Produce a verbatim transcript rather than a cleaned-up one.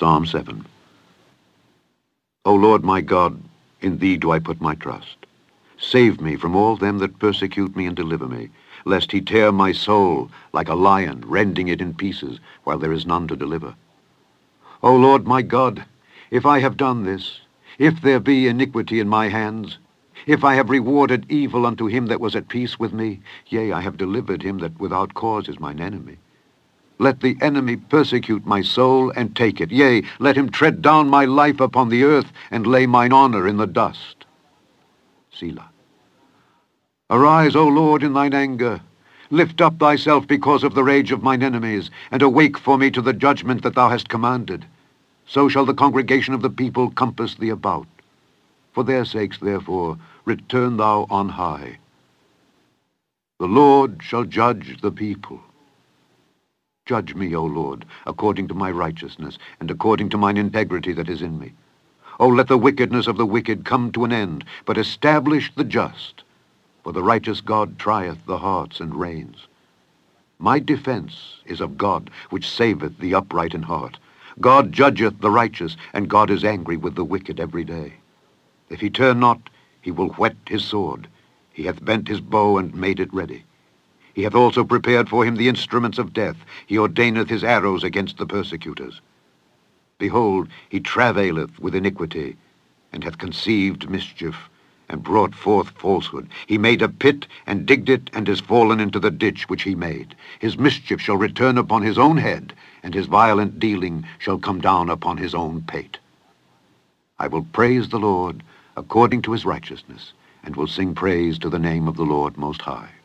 Psalm seven. O Lord my God, in thee do I put my trust. Save me from all them that persecute me, and deliver me, lest he tear my soul like a lion, rending it in pieces, while there is none to deliver. O Lord my God, if I have done this, if there be iniquity in my hands, if I have rewarded evil unto him that was at peace with me, yea, I have delivered him that without cause is mine enemy. Let the enemy persecute my soul, and take it. Yea, let him tread down my life upon the earth, and lay mine honor in the dust. Selah. Arise, O Lord, in thine anger. Lift up thyself because of the rage of mine enemies, and awake for me to the judgment that thou hast commanded. So shall the congregation of the people compass thee about. For their sakes, therefore, return thou on high. The Lord shall judge the people. Judge me, O Lord, according to my righteousness, and according to mine integrity that is in me. O let the wickedness of the wicked come to an end, but establish the just. For the righteous God trieth the hearts and reins. My defense is of God, which saveth the upright in heart. God judgeth the righteous, and God is angry with the wicked every day. If he turn not, he will whet his sword. He hath bent his bow and made it ready. He hath also prepared for him the instruments of death. He ordaineth his arrows against the persecutors. Behold, he travaileth with iniquity, and hath conceived mischief, and brought forth falsehood. He made a pit, and digged it, and is fallen into the ditch which he made. His mischief shall return upon his own head, and his violent dealing shall come down upon his own pate. I will praise the Lord according to his righteousness, and will sing praise to the name of the Lord Most High.